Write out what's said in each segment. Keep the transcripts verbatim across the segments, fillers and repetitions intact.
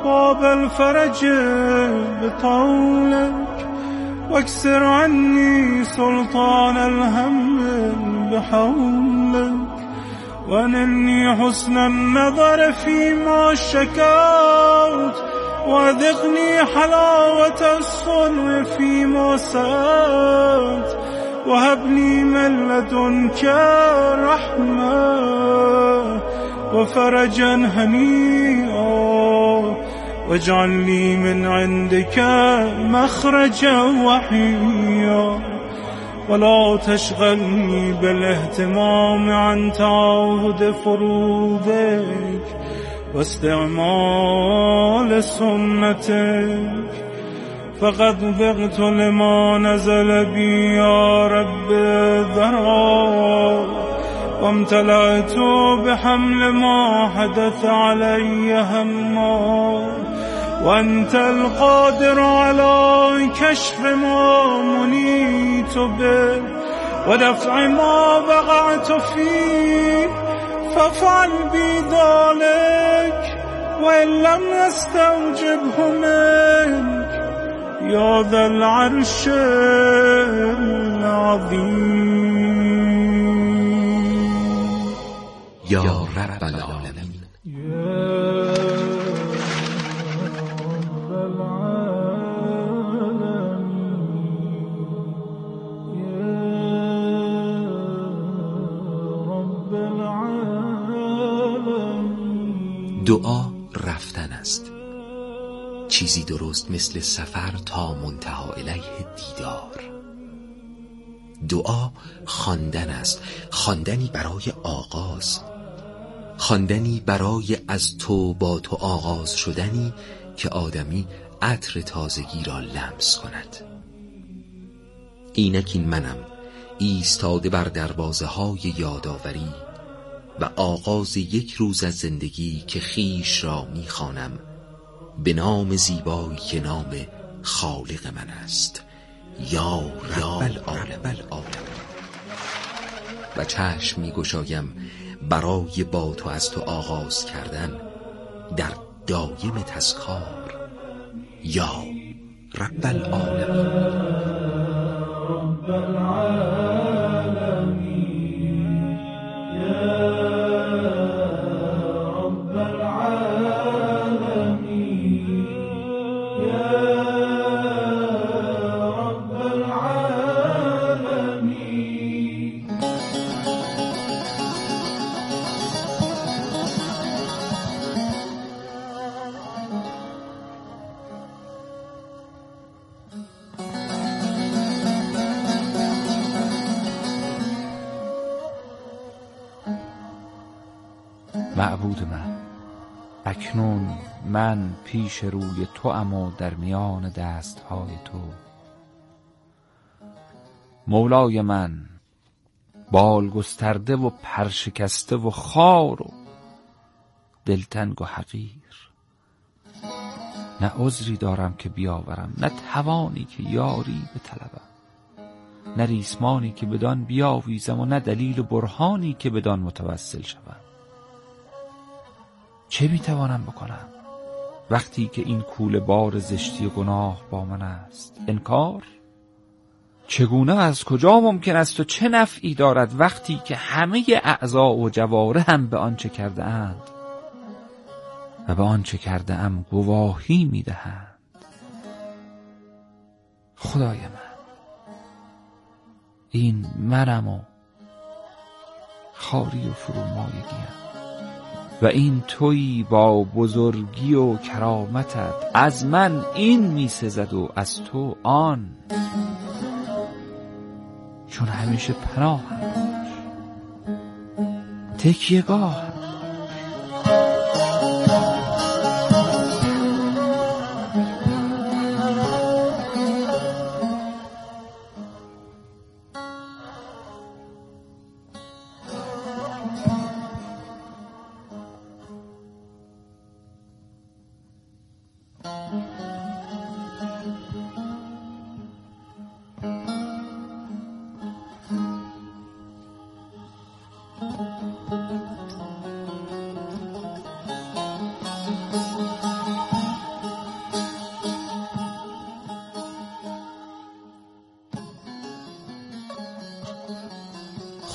باب الفرج بطولك واكسر عني سلطان الهم بحولك وانني حسن النظر فيما شكوت وذقني حلاوة الصنع فيما سألت وهبني من لدنك رحمة وفرجا هنيئا واجعل لي من عندك مخرجا وحيا ولا تشغلني بالاهتمام عن تعاهد فروضك واستعمال سنتك فقد ذقت لما نزل بي يا رب الذرى وامتلأت بحمل ما حدث علي هما وأنت القادر على كشف ما منيت به ودفع ما وقعت فيه فافعل بي ذلك وإن لم نستوجبه منك يا ذا العرش العظيم یا رب العالمین. دعا رفتن است، چیزی درست مثل سفر تا منتهی الیه دیدار. دعا خواندن است، خواندنی برای آغاز، خواندنی برای از تو با تو آغاز شدنی که آدمی عطر تازگی را لمس کند. اینک این منم ایستاده بر دروازه های یادآوری و آغاز یک روز از زندگی که خیش را میخوانم به نام زیبایی که نام خالق من است، یا رب العالمین. و چشم میگشایم برای با تو از تو آغاز کردن در دایم تذکار، یا رب العالمین. رب العالمین یا رب العالمین یا رب العالمین. معبود من، اکنون من پیش روی تو اما در میان دستهای تو. مولای من، بال گسترده و پرشکسته و خار و دلتنگ و حقیر، نه عذری دارم که بیاورم، نه توانی که یاری بطلبم، نه ریسمانی که بدان بیاویزم و نه دلیل و برهانی که بدان متوسل شوم. چه میتوانم بکنم وقتی که این کوله بار زشتی و گناه با من است؟ انکار؟ چگونه، از کجا ممکن است و چه نفعی دارد وقتی که همه اعضا و جوارح هم به آنچه کرده اند و به آنچه کرده ام گواهی میدهند؟ خدای من، این منم و خاری و فرومایگیم و این تویی با بزرگی و کرامتت. از من این می سزد و از تو آن، چون همیشه پناهم باش، تکیه‌گاهم.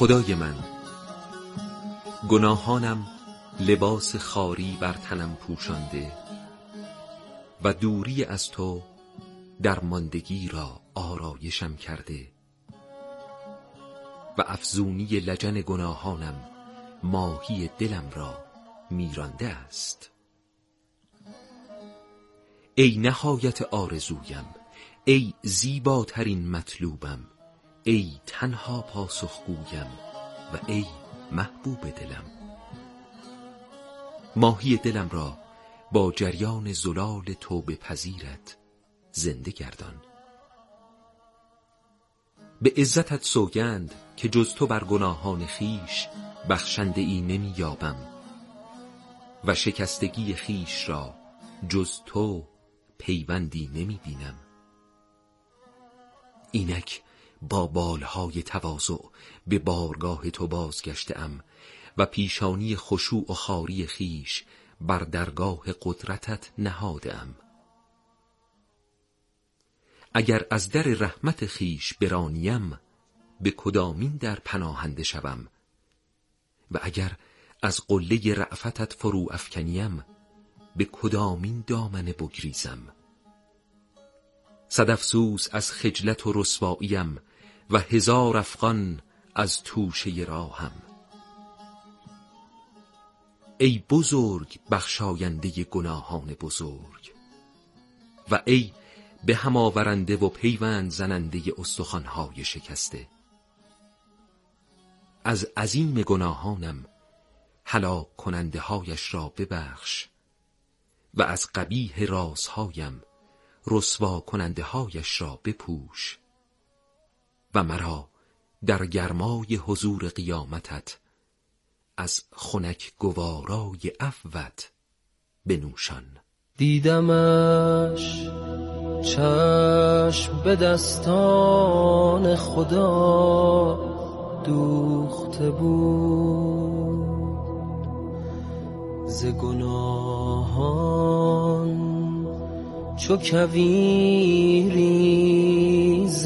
خدای من، گناهانم لباس خاری بر تنم پوشانده و دوری از تو درماندگی را آرایشم کرده و افزونی لجن گناهانم ماهی دلم را میرانده است. ای نهایت آرزویم، ای زیباترین مطلوبم، ای تنها پاسخگویم و ای محبوب دلم. ماهی دلم را با جریان زلال توبه پذیرت زنده گردان. به عزتت سوگند که جز تو بر گناهان خیش بخشنده ای نمی یابم و شکستگی خیش را جز تو پیوندی نمی بینم. اینک با بالهای تواضع به بارگاه تو بازگشتم و پیشانی خشوع و خواری خیش بر درگاه قدرتت نهادم. اگر از در رحمت خیش برانیم، به کدامین در پناهنده شوم و اگر از قله رأفتت فرو افکنیم، به کدامین دامن بگریزم. صد افسوس از خجلت و رسواییم و هزار افغان از توشه راهم. ای بزرگ بخشاینده گناهان بزرگ و ای به هم آورنده و پیوند زننده استخوان‌های شکسته، از عظیم گناهانم هلاک کننده هایش را ببخش و از قبیح رازهایم رسوا کننده هایش را بپوش و مرا در گرمای حضور قیامتت از خنک گوارای عفوت بنوشان. دیدمش چشم به دستان خدا دوخته بود، ز گناهان چو کویری ز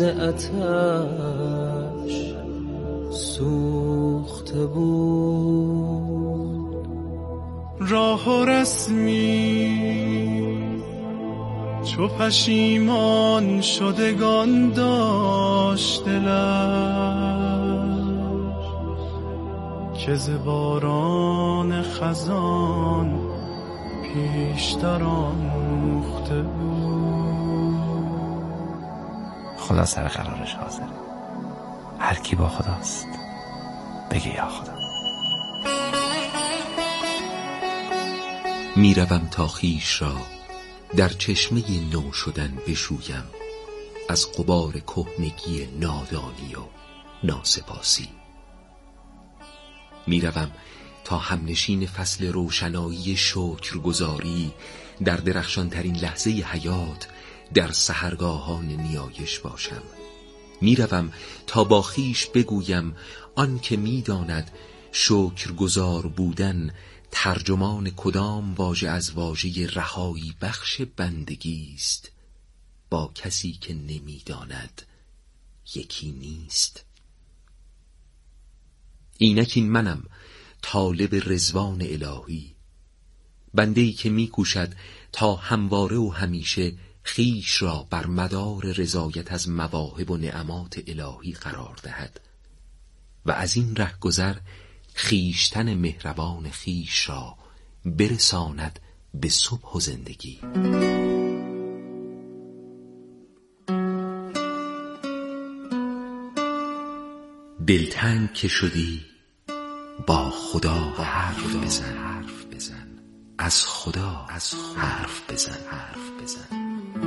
آتش سوخته بود. راه و رسمی چو پشیمان شدگان داشت دلش، که ز باران خزان پیشتر آموخته بود. خدا سر قرارش حاضره، هر کی با خداست بگه یا خدا. میروم تا خیش را در چشمه نو شدن بشویم از غبار کهنگی نادانی و ناسپاسی. میروم تا همنشین فصل روشنایی شکرگزاری در درخشان ترین لحظه حیات در سحرگاهان نیایش باشم. میروم تا با خیش بگویم آن که میداند شکرگزار بودن ترجمان کدام واژه از واژه رهایی بخش بندگی است، با کسی که نمیداند یکی نیست. اینک این منم طالب رضوان الهی، بنده‌ای که میکوشد تا همواره و همیشه خیش را بر مدار رضایت از مواهب و نعمات الهی قرار دهد و از این رهگذر خیشتن مهربان خیش را برساند به صبح و زندگی. دلتنگ که شدی با خدا حرف بزن، حرف بزن از خدا از حرف بزن، حرف بزن.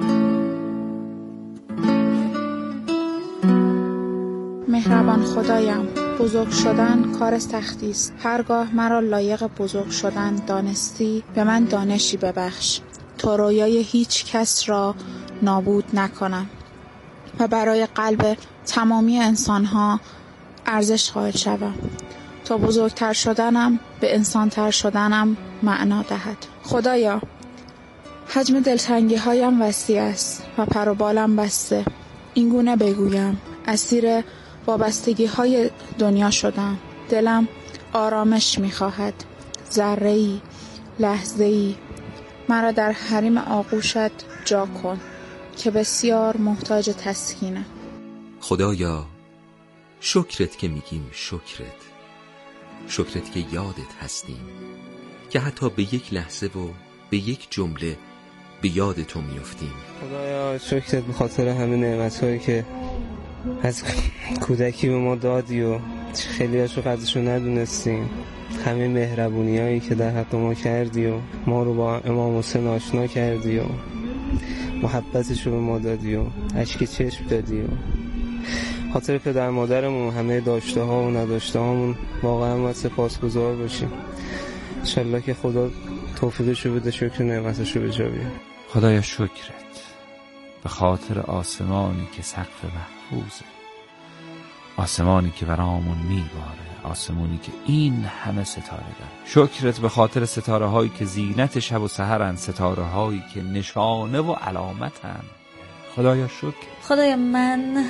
مهربان خدایم، بزرگ شدن کار سختی است. هرگاه مرا لایق بزرگ شدن دانستی، به من دانشی ببخش تا رویای هیچ کس را نابود نکنم و برای قلب تمامی انسانها ارزش قائل شوم تا بزرگتر شدنم به انسانتر شدنم معنا دهد. خدایا، حجم دلتنگی هایم وسیع است و پر و بالم بسته. این گونه بگویم: اسیر وابستگی های دنیا شدم. دلم آرامش میخواهد. ذره‌ای، لحظه‌ای مرا در حریم آغوشت جا کن که بسیار محتاج تسکینه. خدایا شکرت که میگیم شکرت، شکرت که یادت هستیم، که حتی به یک لحظه و به یک جمله به یاد تو میافتیم. خدایا شکرت به خاطر همه نعمت‌هایی که از کودکی به ما دادی و خیلی هاشو قدرشو ندونستیم، همه مهربونیایی که در حق ما کردی و ما رو با امام حسین آشنا کردی و محبتشو به ما دادی و اشک چشم دادی و خاطر پدر مادرمون همه داشته ها و نداشته هامون واقعا ما سپاسگزار باشیم. انشالله که خدا توفیقشو بده، شکر نعمتشو به جا بیاره. خدایا شکرت به خاطر آسمانی که سقف محفوظه، آسمانی که برامون میباره، آسمانی که این همه ستاره داره. شکرت به خاطر ستاره هایی که زینت شب و سحرن، ستاره هایی که نشانه و علامتن. خدایا شکر. خدایا من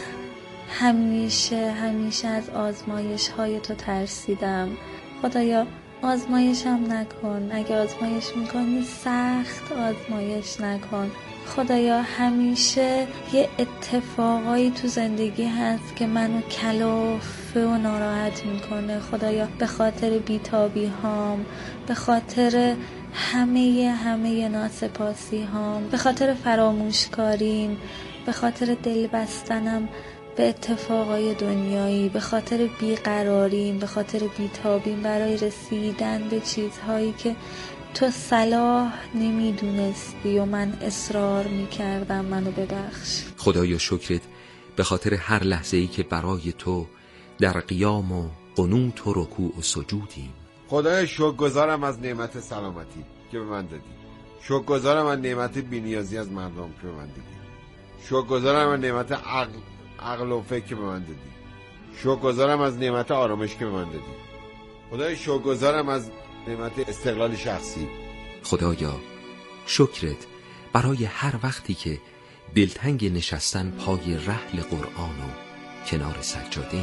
همیشه همیشه از آزمایش های تو ترسیدم. خدایا آزمایشم نکن، اگه آزمایش میکنی سخت آزمایش نکن. خدایا همیشه یه اتفاقایی تو زندگی هست که منو کلافه و ناراحت میکنه. خدایا به خاطر بیتابی هام، به خاطر همه همه ناسپاسی هام، به خاطر فراموشکاریم، به خاطر دل بستنم به اتفاقای دنیایی، به خاطر بیقراریم، به خاطر بیتابیم برای رسیدن به چیزهایی که تو صلاح نمیدونستی و من اصرار میکردم. منو ببخش. خدایا شکرت به خاطر هر لحظه‌ای که برای تو در قیام و قنوت و رکوع و سجودیم. خدایا شکرگزارم از نعمت سلامتی که به من دادی. شکرگزارم از نعمت بی‌نیازی از مردم که به من دادی. شکرگزارم از نعمت عقل عقل و فکر که به من دادی. شکرگزارم از نعمت آرامش که به من دادی. خدایا شکرگزارم از نعمت استقلال شخصی. خدایا شکرت برای هر وقتی که دلتنگ نشستن پای رحل قرآن و کنار سجاده‌ایم.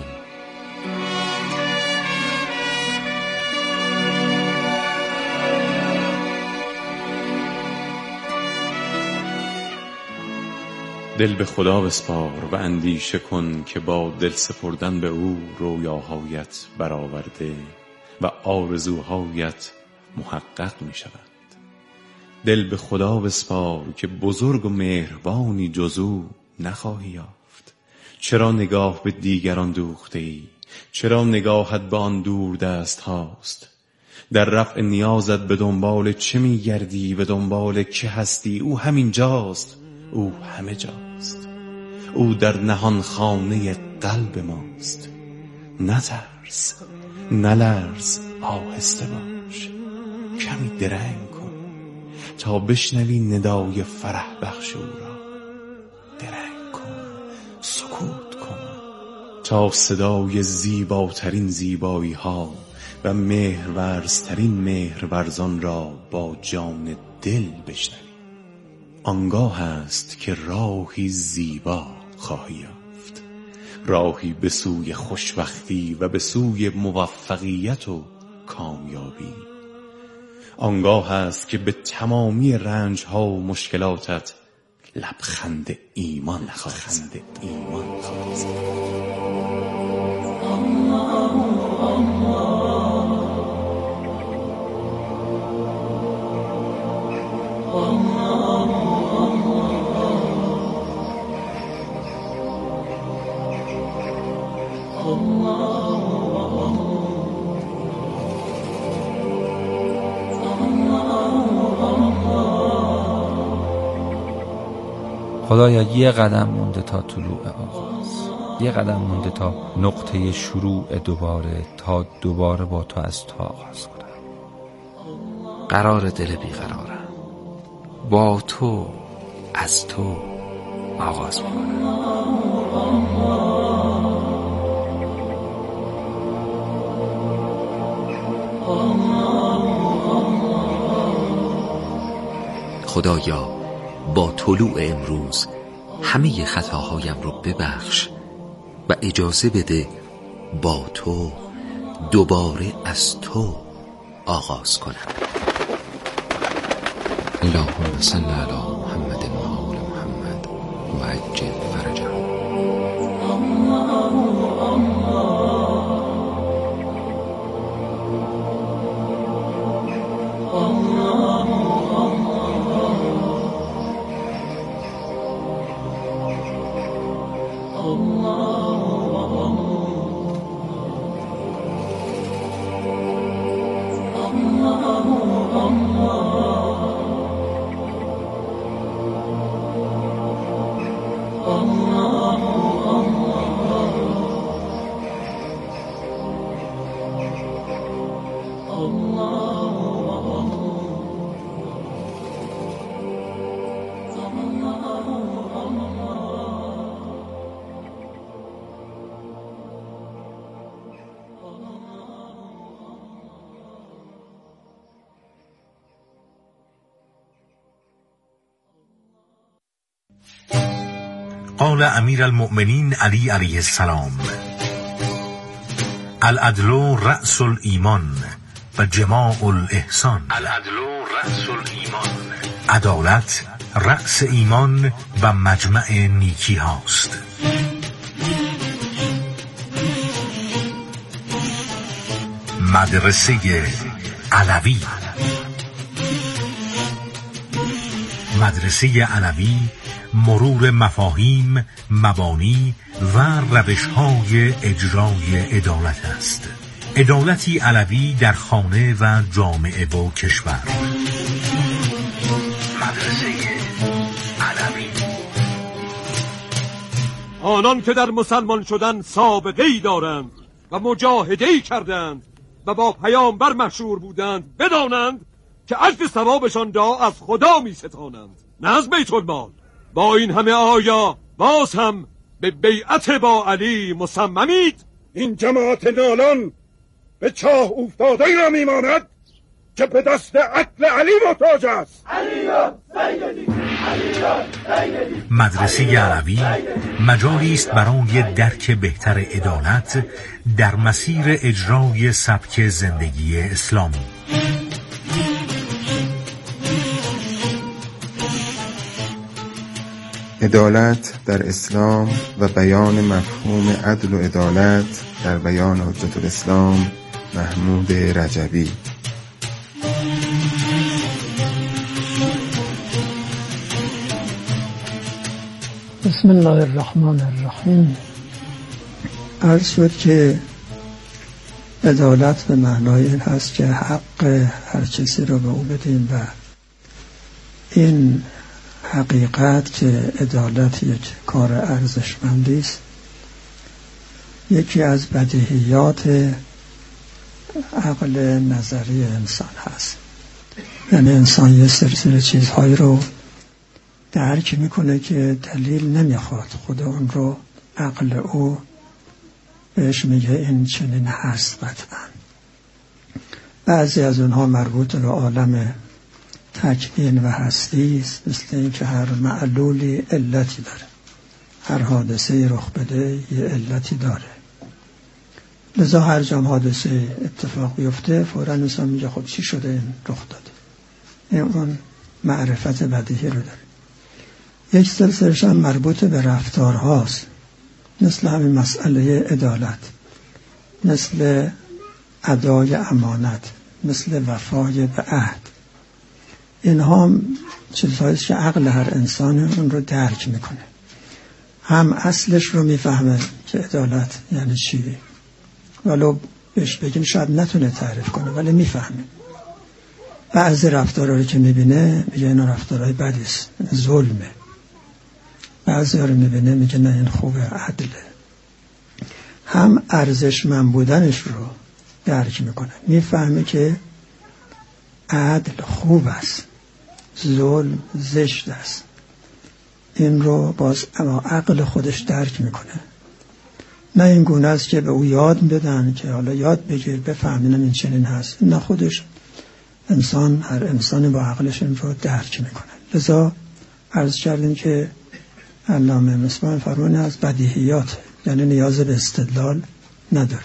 دل به خدا بسپار و اندیشه کن که با دل سپردن به او رویاهایت برآورده و آرزوهایت محقق می شود. دل به خدا بسپار که بزرگ و مهربانی جز او نخواهی یافت. چرا نگاه به دیگران دوخته ای؟ چرا نگاهت به آن دور دست هاست؟ در رفع نیازت به دنبال چه می گردی؟ به دنبال که هستی؟ او همین جاست، او همه جاست، او در نهان خانه قلب ماست. نترس، نلرز، آهسته باش، کمی درنگ کن تا بشنوی ندای فرح بخش او را. درنگ کن، سکوت کن تا صدای زیباترین زیبایی ها و مهرورزترین مهرورزان را با جان دل بشنوی. آنگاه است که راهی زیبا خواهی یافت، راهی به سوی خوشبختی و به سوی موفقیت و کامیابی. آنگاه است که به تمامی رنجها و مشکلاتت لبخند ایمان خواهد ایمان خواهد. خدایا یه قدم مونده تا طلوع آغاز، یه قدم مونده تا نقطه شروع دوباره، تا دوباره با تو از تو آغاز کنم. قرار دل بیقرارم، با تو از تو آغاز میکنم. خدایا با طلوع امروز همه خطاهایم رو ببخش و اجازه بده با تو دوباره از تو آغاز کنم. اللهم صل علی محمد و آل محمد و عجل فرجهم. قال امیر المؤمنین علی علیه السلام: العدل رأس الایمان و جماع الاحسان. العدل رأس الایمان. عدالت رأس ایمان و مجمع نیکی هاست. مدرسه علوی. مدرسه علوی مرور مفاهیم، مبانی و روش‌های اجرای عدالت است. عدالتی علوی در خانه و جامعه و کشور. مدرسه علوی. آنان که در مسلمان شدن سابقه‌ای دارند و مجاهده‌ای کردند و با پیامبر مشهور بودند بدانند که اجر ثوابشان را از خدا می ستانند، نه از بیت المال. با این همه آیا باز هم به بیعت با علی مصممید؟ این جماعت نالان به چاه افتاده‌ای را میماند که به دست عدل علی محتاج است. مدرسه علوی مجالی است برای درک بهتر عدالت در مسیر اجرای سبک زندگی اسلامی. عدالت در اسلام و بیان مفهوم عدل و عدالت در بیان حجت الاسلام محمود رجبی. بسم الله الرحمن الرحیم. عرض شد که عدالت به معنای این هست که حق هر کسی رو به او بدیم و این حقیقت که عدالت یک کار ارزشمندی است یکی از بدیهیات عقل نظری انسان هست. یعنی انسان یه سلسله چیزهایی رو درک میکنه که دلیل نمیخواد، خود اون رو عقل او بهش میگه این چنین هست. قطعا بعضی از اونها مربوط به عالم تکوین و هستی است، مثل این که هر معلولی علتی داره، هر حادثه رخ بده یه علتی داره. لذا هر جام حادثه اتفاق بیفته فوراً انسان میگه خب چی شده این رخ داده. این اون معرفت بدیهی رو داره. یک سلسله‌اش هم مربوط به رفتار هاست، مثل همین مسئله عدالت، مثل ادای امانت، مثل وفای به عهد. اینها هم چیزهاییست که عقل هر انسان اون رو درک میکنه. هم اصلش رو میفهمه که عدالت یعنی چی، ولو بهش بگیم شاید نتونه تعریف کنه ولی میفهمه. بعضی رفتارها رو که میبینه میگه اینا رفتارهای بدی است، ظلمه. بعضی ها رو میبینه میگه نه این خوبه، عدله. هم ارزشمند بودنش رو درک میکنه، میفهمه که عدل خوب است، ظلم زشت است. این رو باز اما عقل خودش درک میکنه. نه این گونه است که به او یاد بدن که حالا یاد بگیر بفهمینم این چنین هست. نه، خودش انسان، هر انسانی با عقلش این رو درک میکنه. لذا عرض کردیم که علامه مصباح فرمانی از بدیهیات، یعنی نیاز به استدلال نداره.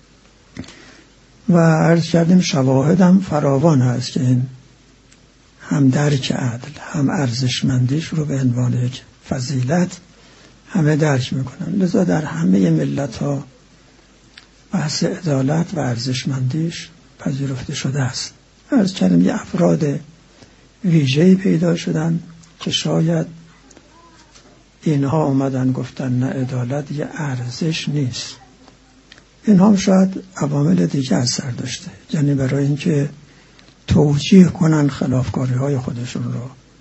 و عرض کردیم شواهدم فراوان هست که این هم درک عدل هم ارزشمندیش رو به عنوان یک فضیلت همه درک میکنن. لذا در همه ملت ها بحث عدالت و ارزشمندیش پذیرفته شده است. عرض کردیم یه افراد ویژه‌ای پیدا شدن که شاید اینها اومدن گفتن نه عدالت یه ارزش نیست. اینها هم شاید عوامل دیگه اثر داشته، یعنی برای اینکه توجیه کنن خلافکاری های خودشون رو،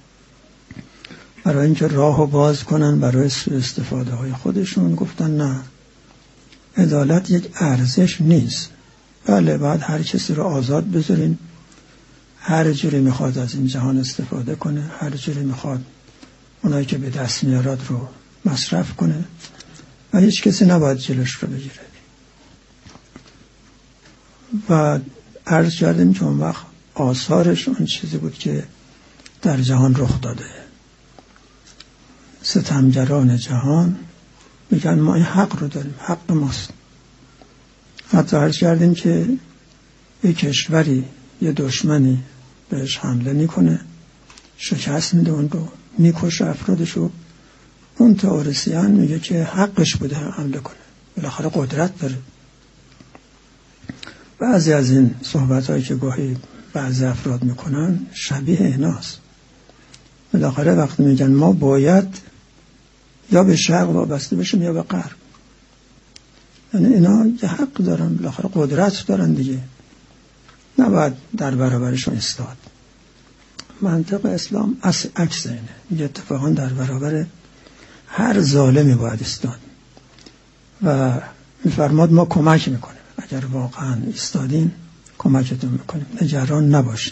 برای اینکه راهو باز کنن برای سوء استفاده های خودشون، گفتن نه عدالت یک ارزش نیست. بله باید هر کسی رو آزاد بذارین هر جوری میخواد از این جهان استفاده کنه، هر جوری میخواد اونایی که به دست میارد رو مصرف کنه و هیچ کسی نباید جلوش رو بگیره. و عرض کردیم که اون وقت آثارش اون چیزی بود که در جهان رخ داده. ستمگران جهان میگن ما این حق رو داریم، حق ماست. حتی عرض کردیم که یک کشوری یه دشمنی بهش حمله میکنه، شکست میده اون رو، میکشه افرادشو، اون تئوریسین میگه که حقش بوده حمله کنه، بالاخره قدرت داره. بعضی از این صحبت هایی که گاهی بعضی افراد میکنن شبیه ایناست. بالاخره وقتی میگن ما باید یا به شرق وابسته بشیم یا به غرب، یعنی اینا یه حق دارن، بالاخره قدرت دارن دیگه، نباید در برابرشون ایستاد. منطق اسلام عکس اینه، میگه اتفاقا در برابر هر ظالمی باید ایستاد و میفرماد ما کمک میکنیم، اگر واقعا ایستادین کمکتون میکنیم، نگران نباشید.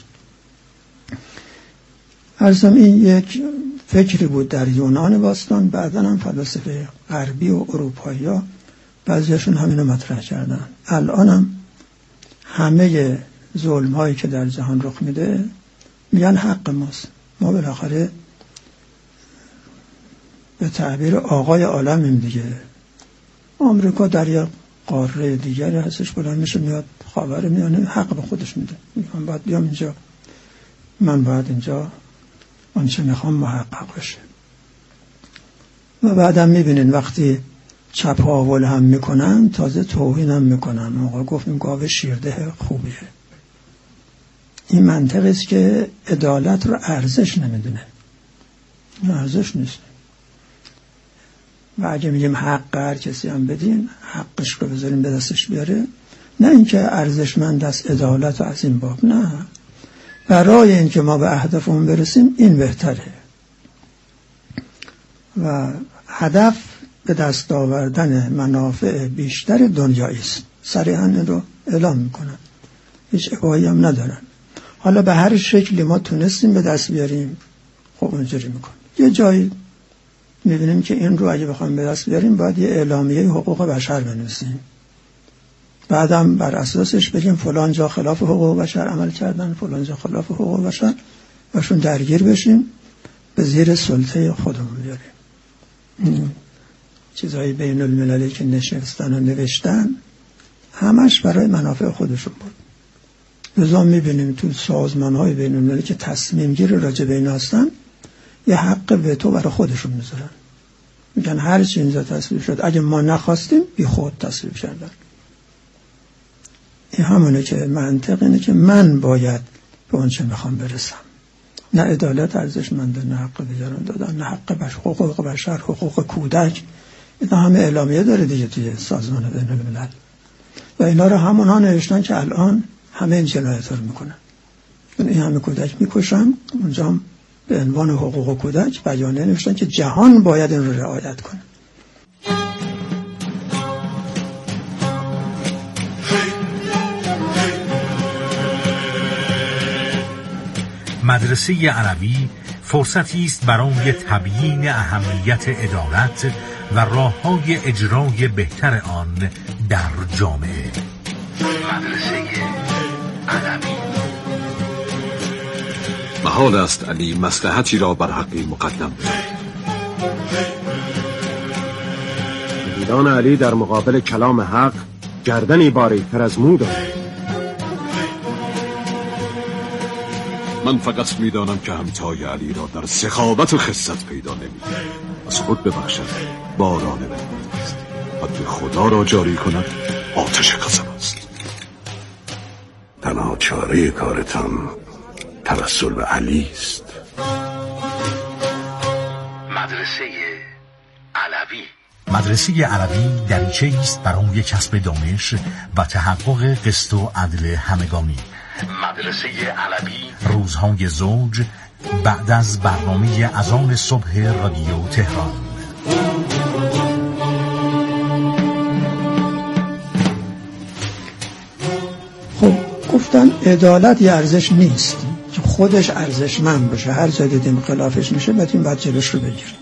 عرضم این یک فکری بود در یونان باستان، بعدا هم فلاسفه غربی و اروپایی ها بعضیشون همینو مطرح کردن. الان هم همه ظلم هایی که در جهان رخ میده میگن حق ماست، ما بالاخره به تعبیر آقای عالمیم دیگه. آمریکا در یک قاره دیگری هستش، بلند میشه میاد خبر میانه حق به خودش میده، من باید بیام اینجا، من باید اینجا آنچه میخوام محقق بشه. و بعدم میبینین وقتی چپ آول هم میکنن تازه توهین هم میکنن. موقع گفتیم گاوه شیرده خوبیه. این منطقی است که عدالت رو ارزش نمیدونه، ارزش نیست. و اگه میگیم حق هر کسی هم بدین، حقش رو بذاریم به دستش بیاره، نه اینکه ارزشمند است عدالت و از این باب، نه، برای اینکه ما به اهدافمون برسیم این بهتره. و هدف به دست آوردن منافع بیشتر دنیایی است. صریحاً این رو اعلام میکنن، هیچ ابایی هم ندارن. حالا به هر شکلی ما تونستیم به دست بیاریم، خب اونجوری میکنیم. یه جایی میبینیم که این رو اگه بخوایم به دست بیاریم باید یه اعلامیه حقوق بشر بنویسیم، بعدم بر اساسش بگیم فلان جا خلاف حقوق بشر عمل کردن، فلان جا خلاف حقوق بشر، باشون درگیر بشیم، به زیر سلطه خودمون بیاریم. چیزهای بین المللی که نشستن و نوشتن همش برای منافع خودشون بود. لذا میبینیم تو سازمان های بین المللی که تصمیم گیر راجع به این هستن یه حق وتو برای خودشون میذارن، میگن هر چی اینجا تصویب شد اگه ما نخواستیم بی خود تصویب کردن. این همونه که منطق اینه که من باید به اون چه میخوام برسم، نه عدالت ارزشمنده، نه حق دیگران دادن، نه حق بشر، حقوق بشر، حقوق کودک. اینا همه اعلامیه داره دیگه توی سازمان بین الملل و اینا رو همونها نوشتن که الان همه این جنایت رو میکنن. این همه کودک میکشن، اونجا هم به عنوان حقوق کودک بیانیه نوشتن که جهان باید این رو رعایت کنه. مدرسه علوی فرصتی است برای تبیین اهمیت عدالت و راه‌های اجرای بهتر آن در جامعه. مدرسه علوی. محال است علی مصلحتی را بر حقی مقدم بود. شهیدان علی در مقابل کلام حق گردنی باریک‌تر از مو دارند. من فقط میدانم که همتای علی را در سخاوت و خست پیدا نمی‌کنم. از خود ببخشد باران رحمت است، حد خدا را جاری کند آتش قسم است. تنها چاره کارتان توسل به علی است. مدرسه علوی مدرسه علوی دریچه است برای کسب دانش و تحقق قسط و عدل همگانی. مدرسه علوی روزهای زوج بعد از برنامه اذان صبح رادیو تهران. خب گفتن عدالت یه ارزش نیست که خودش ارزشمند باشه، هر جا دیدیم خلافش میشه بعد این باید جلوش رو بگیریم.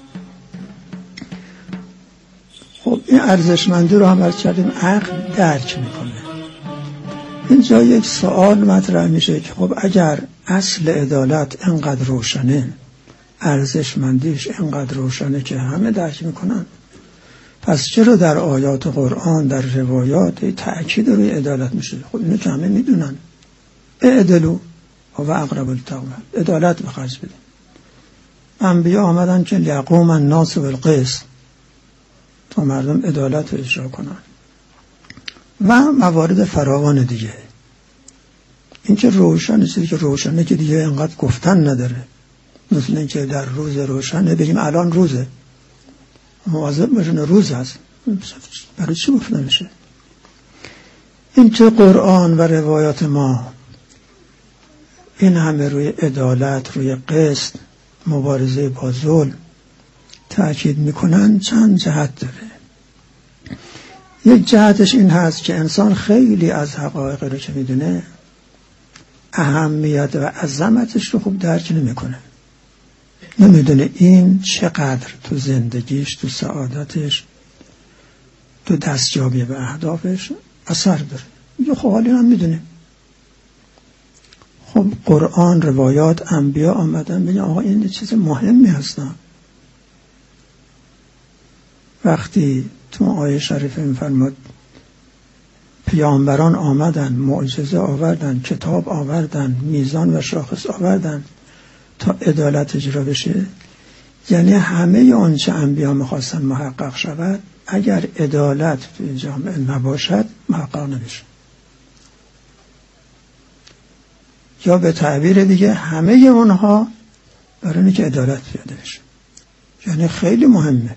خب این ارزشمندی رو هم از کردیم عقل درک میکنه. اینجا یک سوال مطرح میشه که خب اگر اصل عدالت اینقدر روشنه، ارزشمندیش اینقدر روشنه که همه درک میکنن، پس چرا در آیات قرآن در روایات تأکید روی عدالت میشه؟ خب اینو که همه میدونن. اعدلوا و اقرب للتقوی، عدالت بخرج بدین. انبیا آمدن که لیقوم الناس بالقسط، تا مردم عدالت رو اجرا کنن و موارد فراوان دیگه. این که روشنه، چیزی که روشنه که دیگه اینقدر گفتن نداره. مثل این که در روز روشنه بگیم الان روزه، مواظب باشین روز هست، برای چی گفته میشه؟ این که قرآن و روایات ما این همه روی عدالت، روی قسط، مبارزه با ظلم تأکید میکنن، چند جهت داره. یک جهتش این هست که انسان خیلی از حقایق رو که میدونه اهمیت و عظمتش رو خوب درک نمیکنه. نمیدونه این چقدر تو زندگیش، تو سعادتش، تو دستیابی به اهدافش اثر داره. یه خب حالی هم میدونه. خب قرآن، روایات، انبیا آمدن بگن آقا این چیز مهمی هستن. وقتی تو آیه شریفه میفرماد پیامبران آمدن، معجزه آوردن، کتاب آوردن، میزان و شاخص آوردن تا عدالت اجرا بشه، یعنی همه آنچه انبیا میخواستن محقق شود اگر عدالت تو جامعه نباشد محقق نمیشه. یا به تعبیر دیگه همه اونها برای اینه که عدالت پیاده بشه. یعنی خیلی مهمه.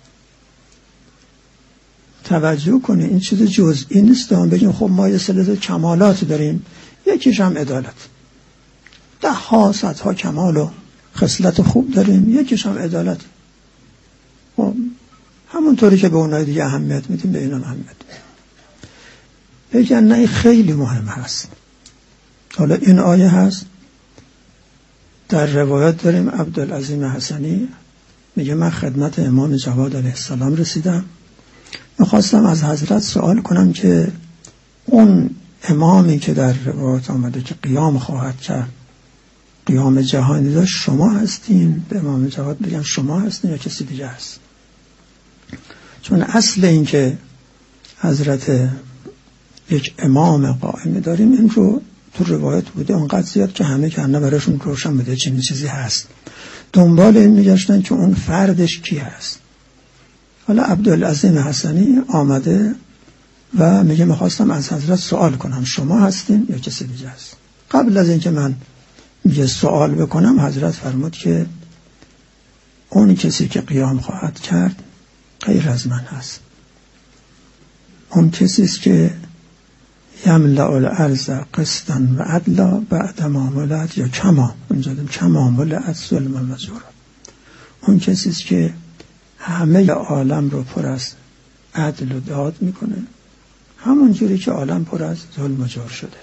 توجه کنه این چیز جزئی نیست. هم بگیم خب ما یه سلسله کمالات داریم، یکیش هم عدالت. ده ها صدها کمال و خصلت خوب داریم، یکیش هم عدالت. خب همونطوری که به اونای دیگه اهمیت میدیم به اینم اهمیت میدیم. بگن نه خیلی مهم هست. حالا این آیه هست در روایت داریم عبدالعظیم حسنی میگه من خدمت امام جواد علیه السلام رسیدم، میخواستم از حضرت سوال کنم که اون امامی که در روایت آمده که قیام خواهد کرد، قیام جهانی داشت، شما هستین؟ به امام جواد بگم شما هستین یا کسی دیگه هست؟ چون اصل این که حضرت یک امام قائم داریم این رو تو روایت بوده اونقدر زیاد که همه کنه براشون روشن بده چنین چیزی هست. دنبال این میگشتن که اون فردش کی هست. حالا عبدالعظیم حسنی آمده و میگه میخواستم از حضرت سوال کنم شما هستین یا کسی دیگه هست؟ قبل از اینکه من میگه سوال بکنم حضرت فرمود که اون کسی که قیام خواهد کرد غیر از من هست. اون کسی است که یملأ الارض قسطا و عدلا بعد ما ملأت، یا کما اونجا دیم کما ملأت ظلم و جور. اون کسی است که همه عالم رو پر از عدل و داد میکنه، همون جوری که عالم پر از ظلم و جور شده.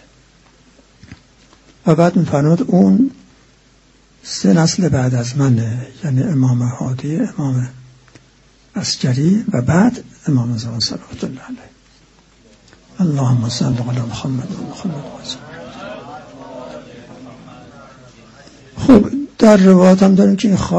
و بعد میفرماد اون سه نسل بعد از منه، یعنی امام هادی، امام عسکری و بعد امام زمان صلوات الله علیه. اللهم صل علی محمد و محمد و خب در روایات هم داریم که این